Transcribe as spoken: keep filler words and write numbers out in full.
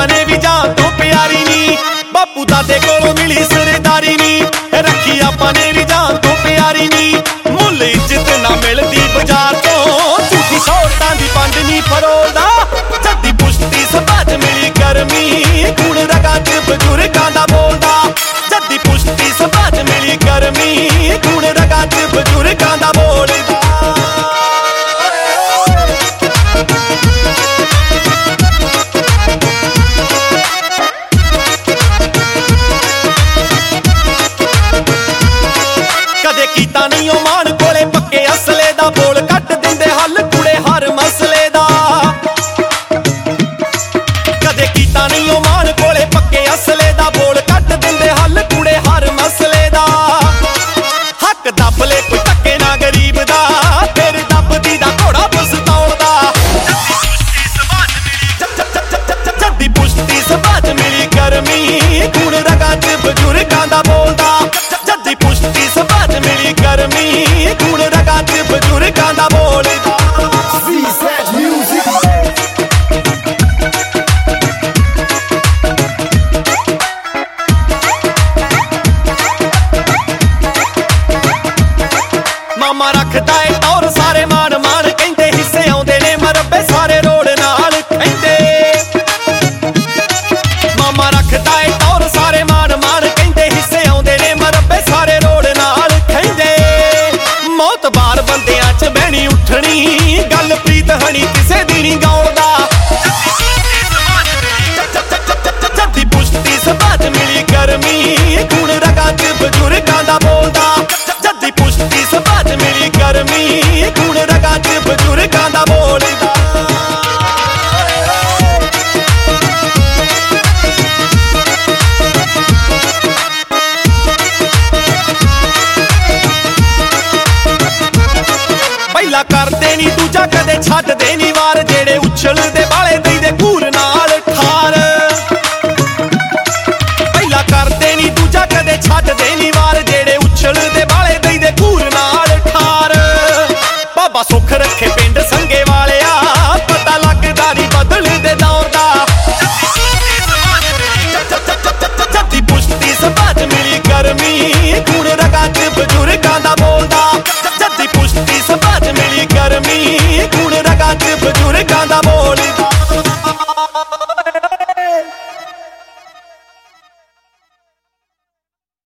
ਆਪਾਂ ਨੇ ਵੀ ਜਾਨ ਤੋਂ ਪਿਆਰੀ ਨੀ। ਬਾਪੂ ਦਾਦੇ ਕੋਲੋਂ ਮਿਲੀ ਸਰਦਾਰੀ ਨੀ, ਰੱਖੀ ਆਪਾਂ ਨੇ ਵੀ ਜਾਨ ਤੋਂ ਪਿਆਰੀ ਨੀ। ਮੁੱਲ ਇੱਜ਼ਤ ਨਾ ਮਿਲਦੀ ਬਾਜ਼ਾਰ ਤੋਂ, ਝੂਠੀ ਸ਼ੌਹਰਤਾਂ ਦੀ ਪੰਡ ਨੀ ਫਰੋਲਦਾ। ਜੱਦੀ ਪੁਸ਼ਤੀ ਸਭਾ ਚ ਮਿਲੀ ਗਰਮੀ, ਖੂਨ ਰਗਾਂ ਚ ਬਜ਼ੁਰਗਾਂ ਦਾ ਬੋਲਦਾ। ਜੱਦੀ ਪੁਸ਼ਤੀ ਸਭਾ ਚ ਮਿਲੀ ਗਰਮੀ, ਖੂਨ ਰਗਾਂ ਚ ਬਜ਼ੁਰਗਾਂ ਦਾ ਬੋਲਦਾ। ਕਦੇ ਕੀਤਾ ਨਹੀਂ ਉਹ ਮਾਣ ਕੋਲੇ ਪੱਕੇ ਅਸਲੇ ਦਾ, ਬੋਲ ਕੱਟ ਦਿੰਦੇ ਹੱਲ ਕੁੜੇ ਹਰ ਮਸਲੇ ਦਾ। ਕਦੇ ਕੀਤਾ ਨਹੀਂ ਉਹ ਮਾਣ ਕੋਲੇ ਪੱਕੇ ਅਸਲੇ ਦਾ, ਬੋਲ ਕੱਟ ਦਿੰਦੇ ਹੱਲ ਕੁੜੇ ਹਰ ਮਸਲੇ ਦਾ। ਹੱਕ ਦੱਬ ਲੈ ਕੋਈ ਧੱਕੇ ਨਾ ਗਰੀਬ ਦਾ, ਫਿਰ ਦੱਬਦੀ ਦਾ ਘੋੜਾ ਪਸਤੌਲ ਦਾ। ਜੱਦੀ ਪੁਸ਼ਤੀ ਸਭਾ ਚ ਮਿਲੀ ਗਰਮੀ, ਖੂਨ ਰਗਾਂ ਚ ਬਜ਼ੁਰਗਾਂ ਦਾ ਬੋਲਦਾ। ਜੱਦੀ ਪੁਸ਼ਤੀ ਸਭਾ ਚ ਮਿਲੀ ਗਰਮੀ, ਖੂਨ ਰਗਾਂ ਚ ਬਜ਼ੁਰਗਾਂ ਦਾ ਬੋਲਦਾ। ਮਾਮਾ ਰੱਖਦਾ ਏ ਟੌਰ ਸਾਰੇ ਮਾਣ ਮਾਣ, ਕਹਿੰਦੇ ਹਿੱਸੇ ਆਉਂਦੇ ਨੇ ਮਰੱਬੇ ਸਾਰੇ ਰੋਡ ਨਾਲ ਕਹਿੰਦੇ। ਮਾਮਾ ਰੱਖਦਾ ਏ ਟੌਰ ਸਾਰੇ ਮਾਣ ਮਾਣ, ਕਹਿੰਦੇ ਹਿੱਸੇ ਆਉਂਦੇ ਨੇ ਮਰੱਬੇ ਸਾਰੇ ਰੋਡ ਨਾਲ ਕਹਿੰਦੇ। ਮੌਤਬਾਰ ਬੰਦਿਆਂ ਚ ਬਹਿਣੀ ਉੱਠਣੀ, ਗੱਲ ਪ੍ਰੀਤ ਹਣੀ ਕਿਸੇ ਦੀ ਨੀ ਗਾਉਂਦਾ। ਜੱਦੀ ਪੁਸ਼ਤੀ ਸਭਾ ਚ ਮਿਲੀ ਗਰਮੀ, ਖੂਨ ਰਗਾਂ ਚ ਬਜ਼ੁਰਗਾਂ ਦਾ ਬੋਲਦਾ। ਜੱਦੀ ਪੁਸ਼ਤੀ ਸਭਾ ਚ ਮਿਲੀ ਗਰਮੀ, ਖੂਨ ਰਗਾਂ ਚ ਬਜ਼ੁਰਗਾਂ ਦਾ ਬੋਲਦਾ। ਪਹਿਲਾਂ ਕਰਦੇ ਨੀ ਦੂਜਾ ਕਦੇ ਛੱਡਦੇ ਨੀ ਵਾਰ, ਜਿਹੜੇ ਉਛਲਦੇ